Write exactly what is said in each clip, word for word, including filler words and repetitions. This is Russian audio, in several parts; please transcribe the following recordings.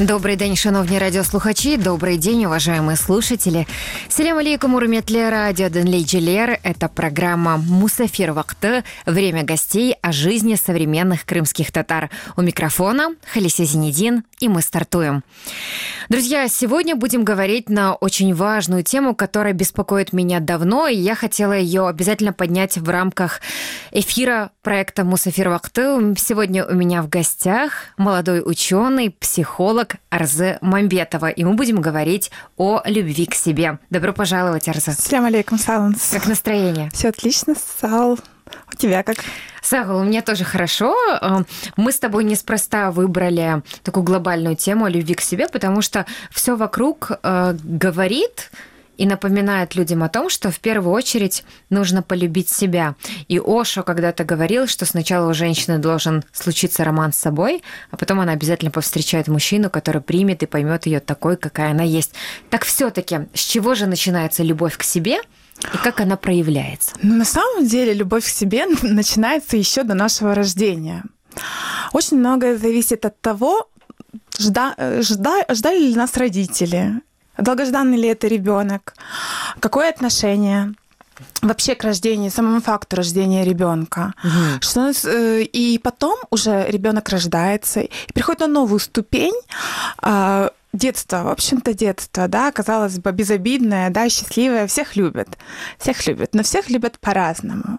Добрий день, шановні радиослухачи, добрый день, уважаемые слушатели. Селям алейкум, урметле радио Денлей-Джилер. Это программа «Мусафир Вакты», время гостей о жизни современных крымских татар. У микрофона Халиса Зинедин, и мы стартуем. Друзья, сегодня будем говорить на очень важную тему, которая беспокоит меня давно, и я хотела ее обязательно поднять в рамках эфира проекта «Мусафир Вакты». Сегодня у меня в гостях молодой ученый, психолог Арзы Мамбетова, и мы будем говорить о любви к себе. Добро пожаловать, Арзы. Ассаляму алейкум, Саланс. Как настроение? Все отлично, Сал. У тебя как? Сагул, у меня тоже хорошо. Мы с тобой неспроста выбрали такую глобальную тему о любви к себе, потому что все вокруг э, говорит и напоминает людям о том, что в первую очередь нужно полюбить себя. И Ошо когда-то говорил, что сначала у женщины должен случиться роман с собой, а потом она обязательно повстречает мужчину, который примет и поймет ее такой, какая она есть. Так все-таки, с чего же начинается любовь к себе и как она проявляется? Ну, на самом деле, любовь к себе начинается еще до нашего рождения. Очень многое зависит от того, жда, жда, ждали ли нас родители, долгожданный ли это ребенок, какое отношение вообще к рождению, самому факту рождения ребенка. Угу. Что, и потом уже ребенок рождается и приходит на новую ступень. Детство, в общем-то, детство, да, казалось бы, безобидное, да, счастливое, всех любят, всех любят, но всех любят по-разному.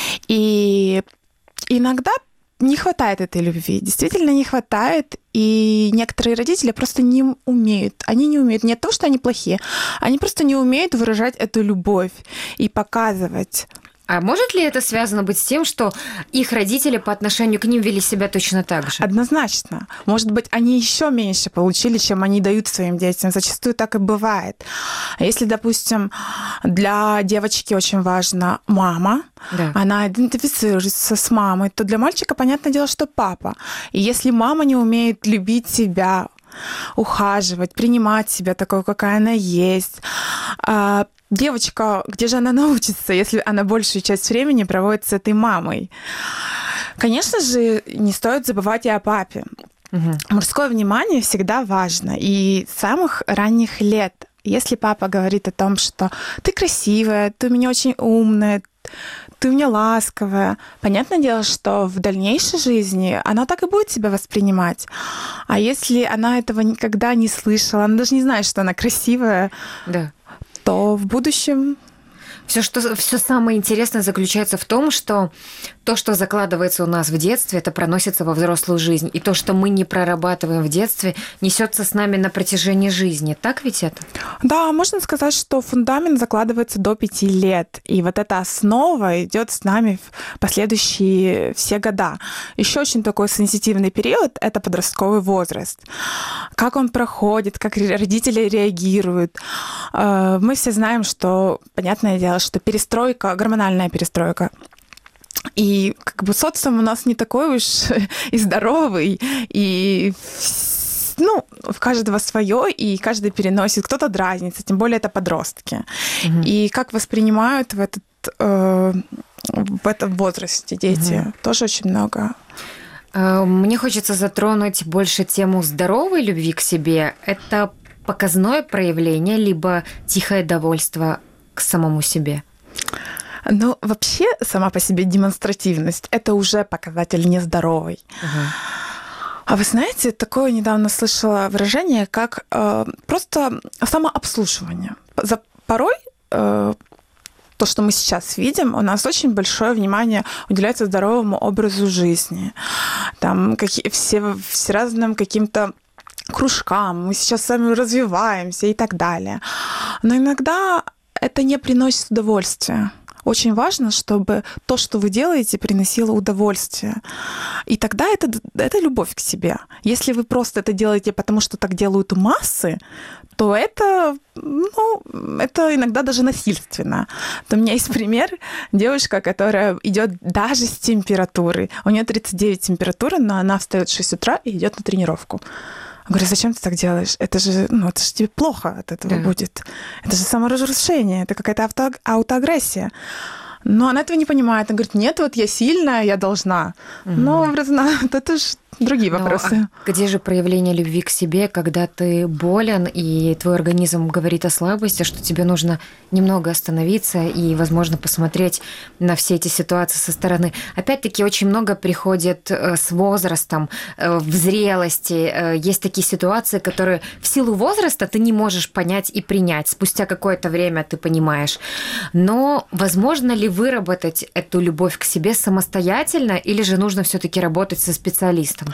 И иногда не хватает этой любви, действительно не хватает, и некоторые родители просто не умеют, они не умеют, не то, что они плохие, они просто не умеют выражать эту любовь и показывать. А может ли это связано быть с тем, что их родители по отношению к ним вели себя точно так же? Однозначно. Может быть, они еще меньше получили, чем они дают своим детям. Зачастую так и бывает. А если, допустим, для девочки очень важна мама, да, она идентифицируется с мамой, то для мальчика, понятное дело, что папа. И если мама не умеет любить себя, ухаживать, принимать себя такой, какая она есть, девочка, где же она научится, если она большую часть времени проводит с этой мамой? Конечно же, не стоит забывать и о папе. Угу. Мужское внимание всегда важно. И с самых ранних лет. Если папа говорит о том, что ты красивая, ты у меня очень умная, ты у меня ласковая, понятное дело, что в дальнейшей жизни она так и будет себя воспринимать. А если она этого никогда не слышала, она даже не знает, что она красивая, да, то в будущем... Все, что, все самое интересное заключается в том, что то, что закладывается у нас в детстве, это проносится во взрослую жизнь. И то, что мы не прорабатываем в детстве, несется с нами на протяжении жизни. Так ведь это? Да, можно сказать, что фундамент закладывается до пяти лет. И вот эта основа идет с нами в последующие все года. Еще очень такой сенситивный период — это подростковый возраст. Как он проходит, как родители реагируют. Мы все знаем, что, понятное дело, что перестройка, гормональная перестройка. И как бы социум у нас не такой уж и здоровый, и ну, в каждого свое, и каждый переносит, кто-то дразнится, тем более это подростки. Угу. И как воспринимают в, этот, э, в этом возрасте дети, угу, тоже очень много. Мне хочется затронуть больше тему здоровой любви к себе. Это показное проявление, либо тихое довольство к самому себе? Ну, вообще, сама по себе демонстративность — это уже показатель нездоровый. Uh-huh. А вы знаете, такое недавно слышала выражение, как э, просто самообслуживание. За, порой э, то, что мы сейчас видим, у нас очень большое внимание уделяется здоровому образу жизни. Там какие, все, все разным каким-то кружкам, мы сейчас сами развиваемся и так далее. Но иногда это не приносит удовольствия. Очень важно, чтобы то, что вы делаете, приносило удовольствие. И тогда это, это любовь к себе. Если вы просто это делаете, потому что так делают массы, то это, ну, это иногда даже насильственно. То у меня есть пример. Девушка, которая идет даже с температурой. У нее тридцать девять температура, но она встает в шесть утра и идет на тренировку. Я говорю, зачем ты так делаешь? Это же, ну, это же тебе плохо от этого, да, будет. Это же саморазрушение, это какая-то авто, аутоагрессия. Но она этого не понимает. Она говорит, нет, вот я сильная, я должна. Угу. Но образно, это же другие вопросы. Ну, а где же проявление любви к себе, когда ты болен, и твой организм говорит о слабости, что тебе нужно немного остановиться и, возможно, посмотреть на все эти ситуации со стороны. Опять-таки, очень много приходит с возрастом, в зрелости. Есть такие ситуации, которые в силу возраста ты не можешь понять и принять. Спустя какое-то время ты понимаешь. Но возможно ли выработать эту любовь к себе самостоятельно, или же нужно все-таки работать со специалистом?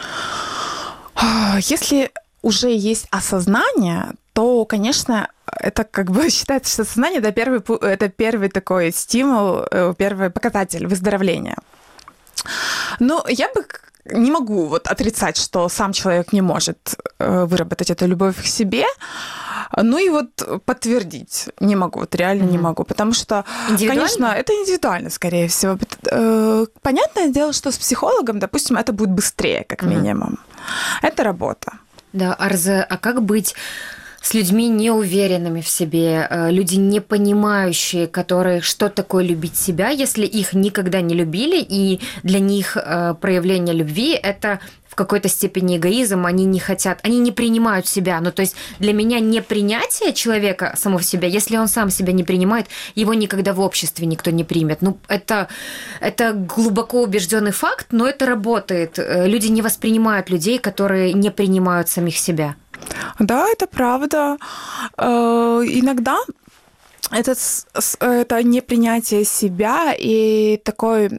Если уже есть осознание, то, конечно, это как бы считается, что сознание это первый, это первый такой стимул, первый показатель выздоровления. Но я бы не могу вот отрицать, что сам человек не может выработать эту любовь к себе. Ну и вот подтвердить не могу, вот реально mm-hmm. не могу, потому что, конечно, это индивидуально, скорее всего. Понятное дело, что с психологом, допустим, это будет быстрее, как mm-hmm. минимум. Это работа. Да, Арза, а как быть с людьми неуверенными в себе, люди не понимающие, которые, что такое любить себя, если их никогда не любили, и для них проявление любви – это в какой-то степени эгоизм, они не хотят, они не принимают себя. Ну, то есть для меня непринятие человека самого себя, если он сам себя не принимает, его никогда в обществе никто не примет. Ну, это, это глубоко убежденный факт, но это работает. Люди не воспринимают людей, которые не принимают самих себя. Да, это правда. Иногда это, это непринятие себя и такой,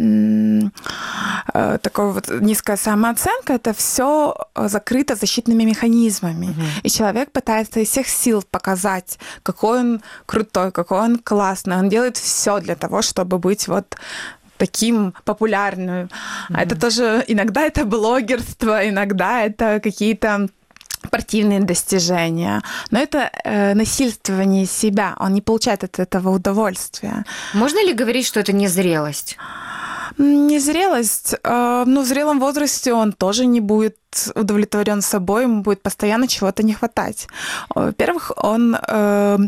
такой вот низкая самооценка, это все закрыто защитными механизмами. Угу. И человек пытается из всех сил показать, какой он крутой, какой он классный. Он делает все для того, чтобы быть вот таким популярным. Mm-hmm. Это тоже иногда это блогерство, иногда это какие-то спортивные достижения. Но это э, насильствование себя. Он не получает от этого удовольствия. Можно ли говорить, что это незрелость? Незрелость. Э, ну, в зрелом возрасте он тоже не будет удовлетворен собой, ему будет постоянно чего-то не хватать. Во-первых, он э,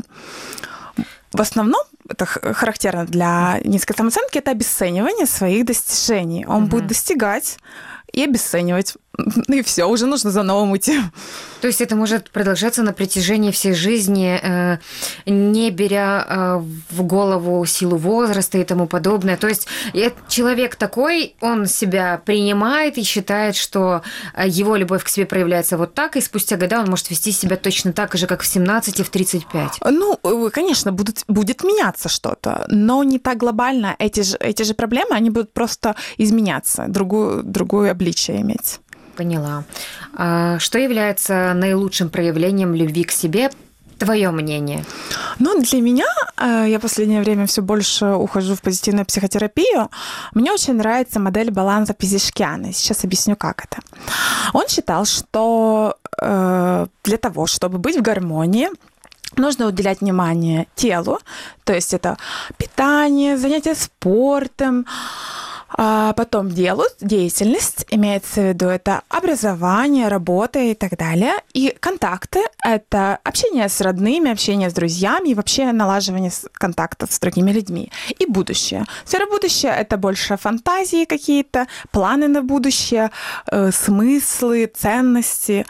в основном это характерно для низкой самооценки, это обесценивание своих достижений. Он угу. будет достигать и обесценивать. Ну и все, уже нужно заново мыть. То есть это может продолжаться на протяжении всей жизни, не беря в голову силу возраста и тому подобное. То есть человек такой, он себя принимает и считает, что его любовь к себе проявляется вот так, и спустя года он может вести себя точно так же, как в семнадцать и в тридцать пять. Ну, конечно, будут, будет меняться что-то, но не так глобально. Эти же, эти же проблемы, они будут просто изменяться, другую, другое обличие иметь. Поняла. А что является наилучшим проявлением любви к себе? Твое мнение? Ну, для меня, я в последнее время все больше ухожу в позитивную психотерапию. Мне очень нравится модель баланса Пизишкяна. Сейчас объясню, как это. Он считал, что для того, чтобы быть в гармонии, нужно уделять внимание телу, то есть это питание, занятия спортом, а потом делу, деятельность, имеется в виду это образование, работа и так далее. И контакты – это общение с родными, общение с друзьями и вообще налаживание контактов с другими людьми. И будущее. Сфера будущее – это больше фантазии какие-то, планы на будущее, э, смыслы, ценности.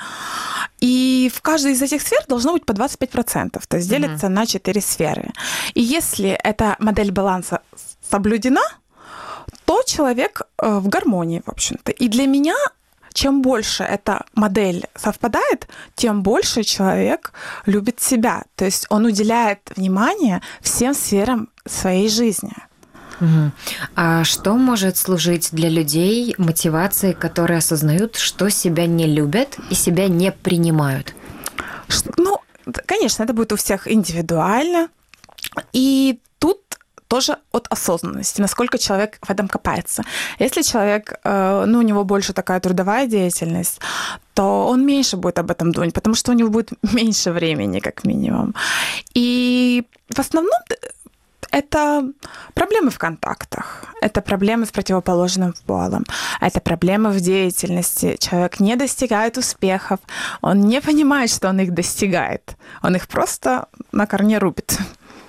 И в каждой из этих сфер должно быть по двадцать пять процентов, то есть делится mm-hmm. на четыре сферы. И если эта модель баланса соблюдена, то человек в гармонии, в общем-то. И для меня, чем больше эта модель совпадает, тем больше человек любит себя. То есть он уделяет внимание всем сферам своей жизни. Угу. А что может служить для людей мотивацией, которые осознают, что себя не любят и себя не принимают? Ну, конечно, это будет у всех индивидуально. И тут тоже от осознанности, насколько человек в этом копается. Если человек, ну, у него больше такая трудовая деятельность, то он меньше будет об этом думать, потому что у него будет меньше времени, как минимум. И в основном это проблемы в контактах, это проблемы с противоположным полом, это проблемы в деятельности. Человек не достигает успехов, он не понимает, что он их достигает, он их просто на корне рубит.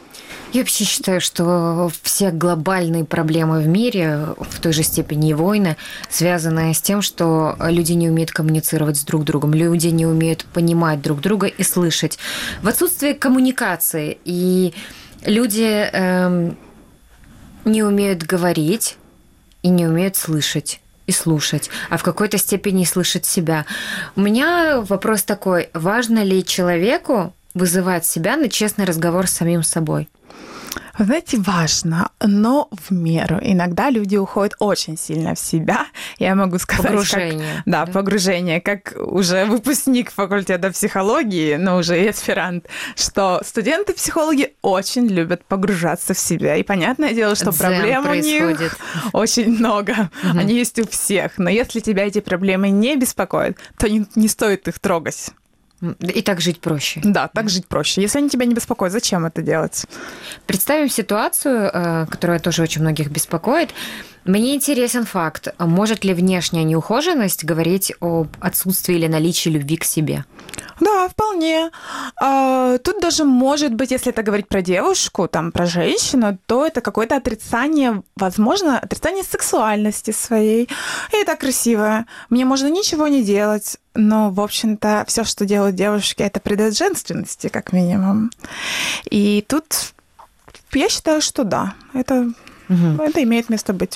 Я вообще считаю, что все глобальные проблемы в мире, в той же степени и войны, связаны с тем, что люди не умеют коммуницировать с друг другом, люди не умеют понимать друг друга и слышать. В отсутствии коммуникации и люди эм, не умеют говорить и не умеют слышать и слушать, а в какой-то степени слышать себя. У меня вопрос такой: важно ли человеку вызывать себя на честный разговор с самим собой? Вы знаете, важно, но в меру. Иногда люди уходят очень сильно в себя. Я могу сказать... Погружение. Как, да, да, погружение. Как уже выпускник факультета психологии, но уже и аспирант, что студенты-психологи очень любят погружаться в себя. И понятное дело, что Дзен проблем происходит. у них очень много. Угу. Они есть у всех. Но если тебя эти проблемы не беспокоят, то не, не стоит их трогать. И так жить проще. Да, так жить проще. Если они тебя не беспокоят, зачем это делать? Представим ситуацию, которая тоже очень многих беспокоит. Мне интересен факт, может ли внешняя неухоженность говорить об отсутствии или наличии любви к себе? Да, вполне. Тут даже может быть, если это говорить про девушку, там, про женщину, то это какое-то отрицание, возможно, отрицание сексуальности своей. И это красиво. Мне можно ничего не делать, но, в общем-то, все, что делают девушки, это придает женственности, как минимум. И тут я считаю, что да, это, угу. это имеет место быть.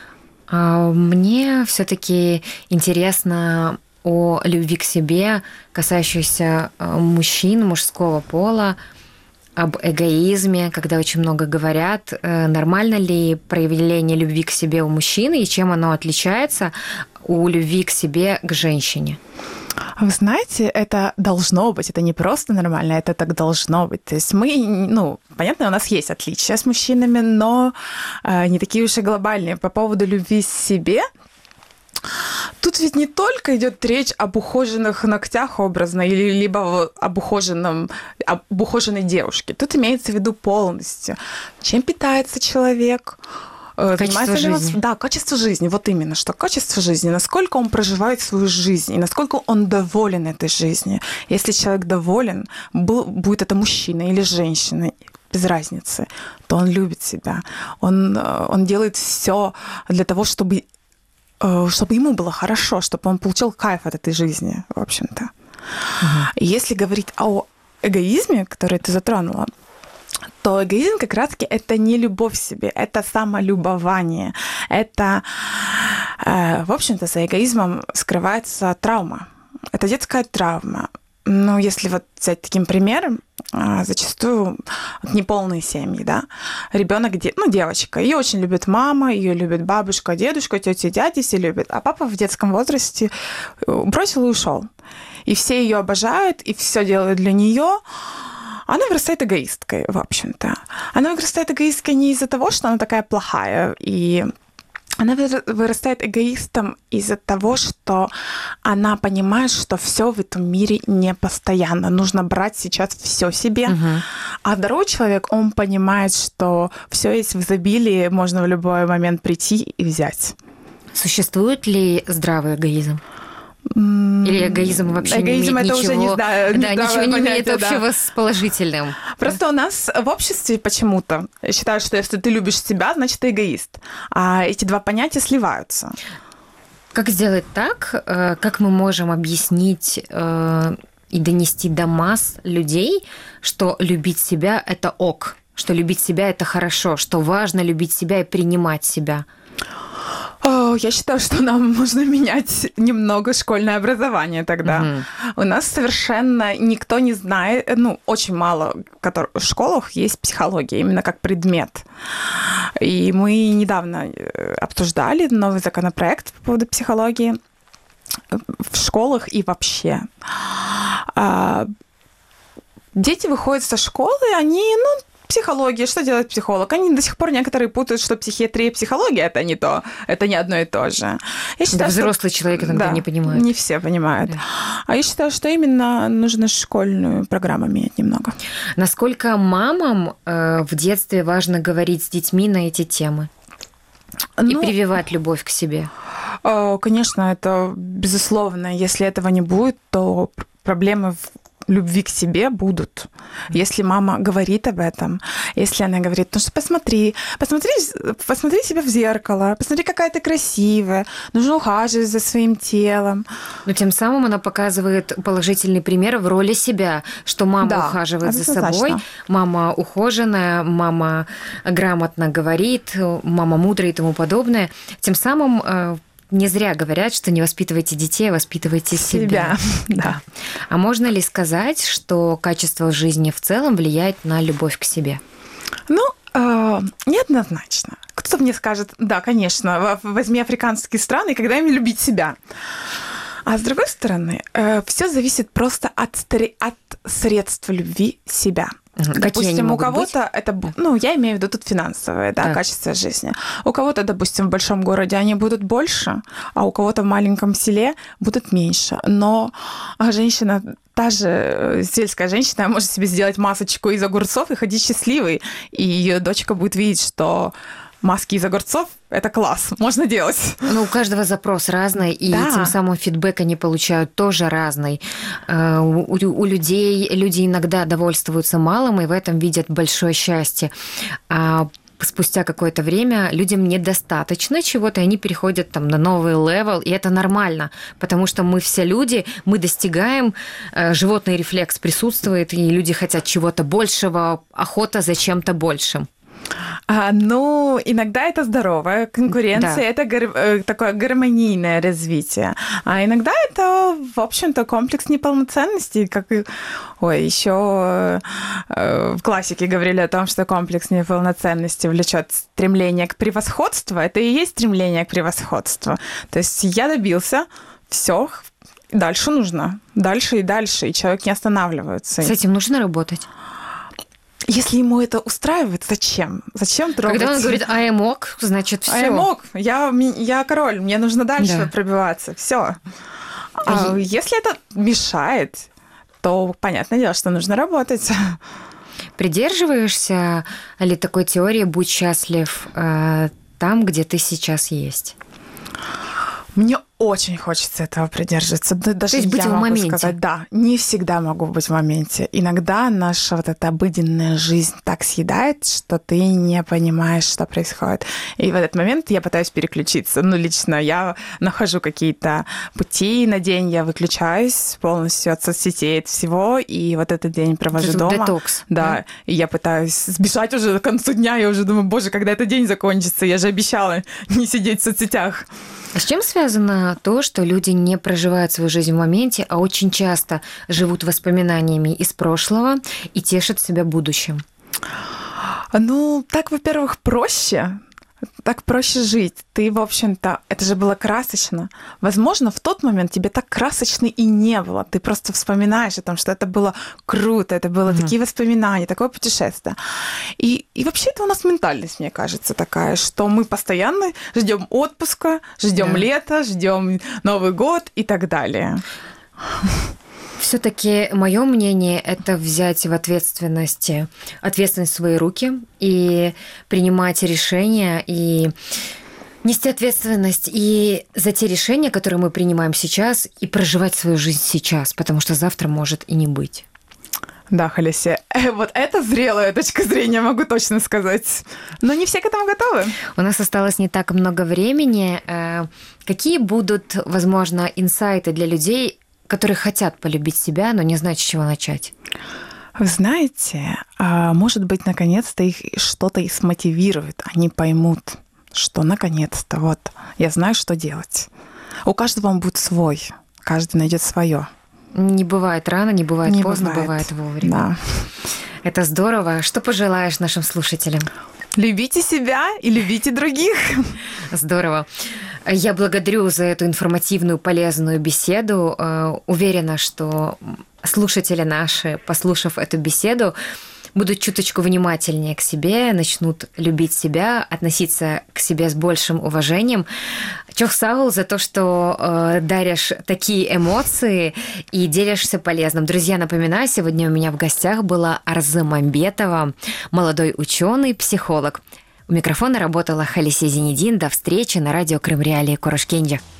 Мне все-таки интересно о любви к себе, касающейся мужчин, мужского пола, об эгоизме, когда очень много говорят. Нормально ли проявление любви к себе у мужчины и чем оно отличается у любви к себе к женщине? Вы знаете, это должно быть, это не просто нормально, это так должно быть. То есть мы, ну, понятно, у нас есть отличия с мужчинами, но не такие уж и глобальные. По поводу любви к себе, тут ведь не только идет речь об ухоженных ногтях образно, или либо об, ухоженном, об ухоженной девушке. Тут имеется в виду полностью, чем питается человек, качество жизни. Да, качество жизни. Вот именно, что качество жизни. Насколько он проживает свою жизнь, и насколько он доволен этой жизнью. Если человек доволен, был, будет это мужчина или женщина, без разницы, то он любит себя. Он, он делает все для того, чтобы, чтобы ему было хорошо, чтобы он получил кайф от этой жизни, в общем-то. Угу. Если говорить о эгоизме, который ты затронула, то эгоизм как раз-таки это не любовь к себе, это самолюбование. Это, э, в общем-то, за эгоизмом скрывается травма. Это детская травма. Ну, если вот взять таким примером, э, зачастую неполные семьи, да, ребенок, ну, девочка, ее очень любит мама, ее любит бабушка, дедушка, тетя, дядя, все любят, а папа в детском возрасте бросил и ушел. И все ее обожают, и все делают для нее. Она вырастает эгоисткой, в общем-то. Она вырастает эгоисткой не из-за того, что она такая плохая, и она вырастает эгоистом из-за того, что она понимает, что все в этом мире не постоянно. Нужно брать сейчас все себе. Угу. А второй человек, он понимает, что все есть в изобилии, можно в любой момент прийти и взять. Существует ли здравый эгоизм? Или эгоизм вообще эгоизм не имеет это ничего, уже не, да, да, ничего не понятие, имеет общего да. с положительным. Просто у нас в обществе почему-то считают, что если ты любишь себя, значит, ты эгоист. А эти два понятия сливаются. Как сделать так, как мы можем объяснить и донести до масс людей, что любить себя – это ок, что любить себя – это хорошо, что важно любить себя и принимать себя? Я считаю, что нам нужно менять немного школьное образование тогда. Угу. У нас совершенно никто не знает, ну, очень мало в школах есть психология, именно как предмет. И мы недавно обсуждали новый законопроект по поводу психологии в школах и вообще. Дети выходят со школы, они, ну, психология, что делает психолог? Они до сих пор некоторые путают, что психиатрия и психология это не то, это не одно и то же. Я считаю, да, взрослый что... человек иногда да, не понимает. Не все понимают. Да. А я считаю, что именно нужно школьную программу менять немного. Насколько мамам э, в детстве важно говорить с детьми на эти темы? Ну, и прививать любовь к себе? Конечно, это безусловно. Если этого не будет, то проблемы в любви к себе будут. Если мама говорит об этом, если она говорит, ну что посмотри, посмотри, посмотри себя в зеркало, посмотри, какая ты красивая, нужно ухаживать за своим телом. Но тем самым она показывает положительный пример в роли себя, что мама да, ухаживает за собой, мама ухоженная, мама грамотно говорит, мама мудрая и тому подобное. Тем самым не зря говорят, что не воспитывайте детей, а воспитывайте себя. себя. Да. А можно ли сказать, что качество жизни в целом влияет на любовь к себе? Ну, э, неоднозначно. Кто-то мне скажет, да, конечно, возьми африканские страны, когда им любить себя. А с другой стороны, э, все зависит просто от, от средств любви себя. Какие допустим, у кого-то быть? это, ну, я имею в виду тут финансовое, да, да, качество жизни. У кого-то, допустим, в большом городе они будут больше, а у кого-то в маленьком селе будут меньше. Но женщина, та же сельская женщина, может себе сделать масочку из огурцов и ходить счастливой, и ее дочка будет видеть, что маски из огурцов – это класс, можно делать. Ну, у каждого запрос разный, и да. тем самым фидбэк они получают тоже разный. У, у людей люди иногда довольствуются малым, и в этом видят большое счастье. А спустя какое-то время людям недостаточно чего-то, и они переходят там на новый левел, и это нормально, потому что мы все люди, мы достигаем, животный рефлекс присутствует, и люди хотят чего-то большего, охота за чем-то большим. А, ну, иногда это здоровая конкуренция, да. это гар- такое гармонийное развитие. А иногда это, в общем-то, комплекс неполноценности, как и... Ой, еще э, в классике говорили о том, что комплекс неполноценности влечет стремление к превосходству. Это и есть стремление к превосходству. То есть я добился, все, дальше нужно, дальше и дальше, и человек не останавливается. С этим нужно работать? Если ему это устраивает, зачем? Зачем трогать? Когда он говорит «I am ok», значит, все. I am ok, я, я король, мне нужно дальше да. пробиваться, все. А и... если это мешает, то понятное дело, что нужно работать. Придерживаешься ли такой теории «будь счастлив э, там, где ты сейчас есть»? Мне очень хочется этого придерживаться. Даже То есть быть я в могу моменте. Сказать, да, не всегда могу быть в моменте. Иногда наша вот эта обыденная жизнь так съедает, что ты не понимаешь, что происходит. И в этот момент я пытаюсь переключиться. Ну, лично я нахожу какие-то пути на день, я выключаюсь полностью от соцсетей, от всего, и вот этот день провожу это дома. Детокс. Да, да, и я пытаюсь сбежать уже к концу дня, я уже думаю, боже, когда этот день закончится, я же обещала не сидеть в соцсетях. А с чем связано то, что люди не проживают свою жизнь в моменте, а очень часто живут воспоминаниями из прошлого и тешат себя будущим? Ну, так, во-первых, проще. Так проще жить. Ты, в общем-то, это же было красочно. Возможно, в тот момент тебе так красочно и не было. Ты просто вспоминаешь о том, что это было круто, это было mm-hmm. такие воспоминания, такое путешествие. И, и вообще это у нас ментальность, мне кажется, такая, что мы постоянно ждем отпуска, ждем yeah. лета, ждем Новый год и так далее. Все-таки мое мнение – это взять в ответственности ответственность в свои руки и принимать решения, и нести ответственность и за те решения, которые мы принимаем сейчас, и проживать свою жизнь сейчас, потому что завтра может и не быть. Да, Халисе, вот это зрелая точка зрения, могу точно сказать. Но не все к этому готовы. У нас осталось не так много времени. Какие будут, возможно, инсайты для людей, которые хотят полюбить себя, но не знают, с чего начать? Вы знаете, может быть, наконец-то их что-то и смотивирует. Они поймут, что наконец-то вот я знаю, что делать. У каждого он будет свой, каждый найдет свое. Не бывает рано, не бывает не поздно, бывает. бывает вовремя. Да. Это здорово. Что пожелаешь нашим слушателям? Любите себя и любите других. Здорово. Я благодарю за эту информативную, полезную беседу. Уверена, что слушатели наши, послушав эту беседу, будут чуточку внимательнее к себе, начнут любить себя, относиться к себе с большим уважением. Чохсаул за то, что э, даришь такие эмоции и делишься полезным. Друзья, напоминаю, сегодня у меня в гостях была Арзы Мамбетова, молодой ученый, психолог. У микрофона работала Халисе Зенедин. До встречи на радио Крым Реалии Корушкенджи.